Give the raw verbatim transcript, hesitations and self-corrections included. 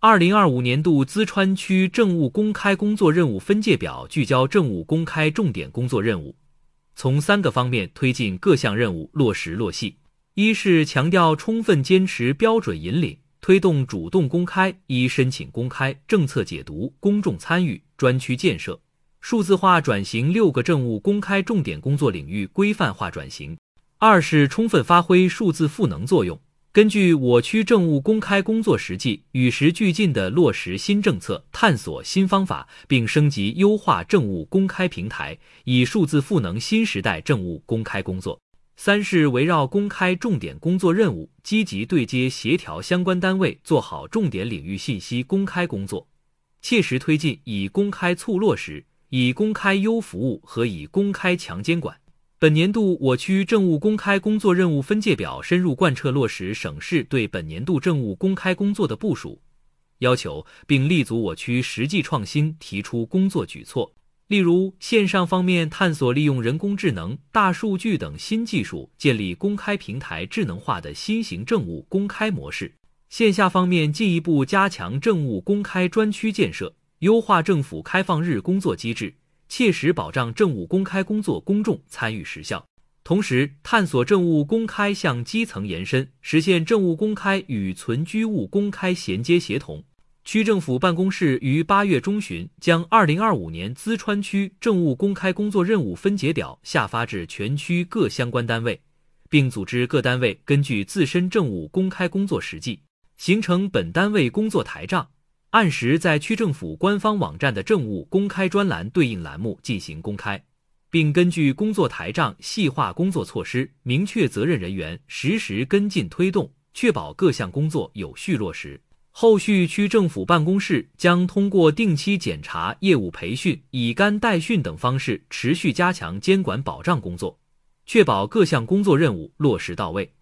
二零二五年度淄川区政务公开工作任务分界表聚焦政务公开重点工作任务，从三个方面推进各项任务落实落细。一是强调充分坚持标准引领，推动主动公开、一申请公开、政策解读、公众参与、专区建设、数字化转型六个政务公开重点工作领域规范化转型。二是充分发挥数字赋能作用，根据我区政务公开工作实际，与时俱进地落实新政策，探索新方法，并升级优化政务公开平台，以数字赋能新时代政务公开工作。三是围绕公开重点工作任务，积极对接协调相关单位，做好重点领域信息公开工作，切实推进以公开促落实、以公开优服务和以公开强监管。本年度我区政务公开工作任务分界表深入贯彻落实省市对本年度政务公开工作的部署要求，并立足我区实际创新，提出工作举措。例如，线上方面探索利用人工智能、大数据等新技术，建立公开平台智能化的新型政务公开模式；线下方面进一步加强政务公开专区建设，优化政府开放日工作机制，切实保障政务公开工作公众参与实效。同时，探索政务公开向基层延伸，实现政务公开与存居务公开衔接协同。区政府办公室于八月中旬将二零二五年淄川区政务公开工作任务分解表下发至全区各相关单位，并组织各单位根据自身政务公开工作实际，形成本单位工作台账，按时在区政府官方网站的政务公开专栏对应栏目进行公开，并根据工作台账细化工作措施，明确责任人员，实时跟进推动，确保各项工作有序落实。后续区政府办公室将通过定期检查、业务培训、以干代训等方式，持续加强监管保障工作，确保各项工作任务落实到位。